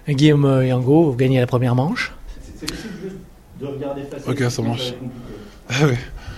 Guillaume Yango, vous gagnez la première manche. C'est possible juste de regarder facile. Ok, ça marche. Ah oui.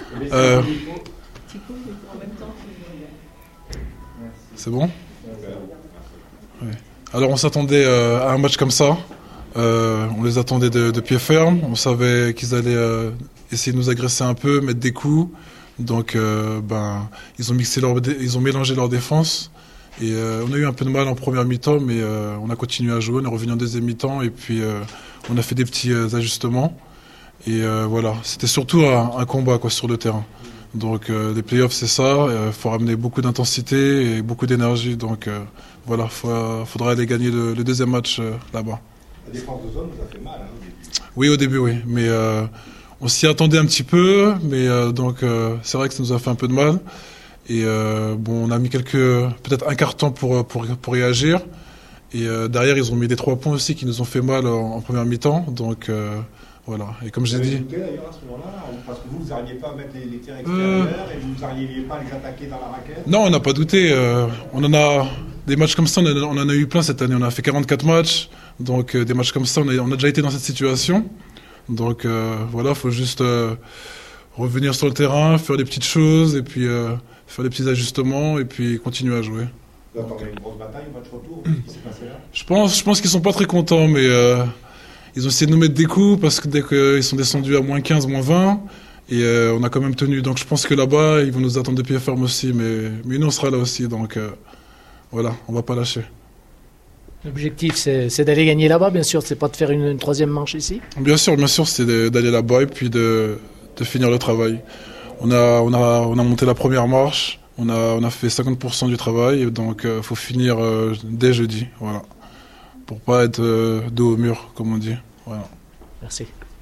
C'est bon? Oui. Alors on s'attendait à un match comme ça. On les attendait de pied ferme. On savait qu'ils allaient essayer de nous agresser un peu, mettre des coups. Donc ils ont mélangé leur défense. Et on a eu un peu de mal en première mi-temps, mais on a continué à jouer. On est revenu en deuxième mi-temps et puis on a fait des petits ajustements. Et voilà, c'était surtout un combat sur le terrain. Donc les playoffs, c'est ça. Il faut ramener beaucoup d'intensité et beaucoup d'énergie. Donc voilà, faudra aller gagner le deuxième match là-bas. La défense de zone vous a fait mal au début. Oui, au début, oui. Mais on s'y attendait un petit peu. Mais donc c'est vrai que ça nous a fait un peu de mal. Et on a mis peut-être un quart de temps pour réagir. Et derrière, ils ont mis des 3 points aussi qui nous ont fait mal en première mi-temps. Donc voilà. Et comme j'ai dit. Vous avez douté d'ailleurs à ce moment-là, parce que vous n'arriviez pas à mettre les tirs extérieurs et vous n'arriviez pas à les attaquer dans la raquette. Non, on n'a pas douté. On en a des matchs comme ça, on en a eu plein cette année. On a fait 44 matchs. Donc des matchs comme ça, on a déjà été dans cette situation. Donc voilà, faut juste revenir sur le terrain, faire des petites choses et puis faire des petits ajustements et puis continuer à jouer. Vous attendez une grosse bataille, match retour, qu'est-ce qui s'est passé là? Je pense qu'ils sont pas très contents, mais ils ont essayé de nous mettre des coups parce que dès qu'ils sont descendus à moins 15, moins 20, et on a quand même tenu. Donc je pense que là-bas, ils vont nous attendre de pied ferme aussi, mais nous on sera là aussi, donc voilà, on va pas lâcher. L'objectif, c'est d'aller gagner là-bas, bien sûr, c'est pas de faire une troisième manche ici. Bien sûr, c'est d'aller là-bas et puis de finir le travail. On a monté la première marche, on a fait 50% du travail, donc faut finir dès jeudi, voilà, pour pas être dos au mur, comme on dit. Voilà. Merci.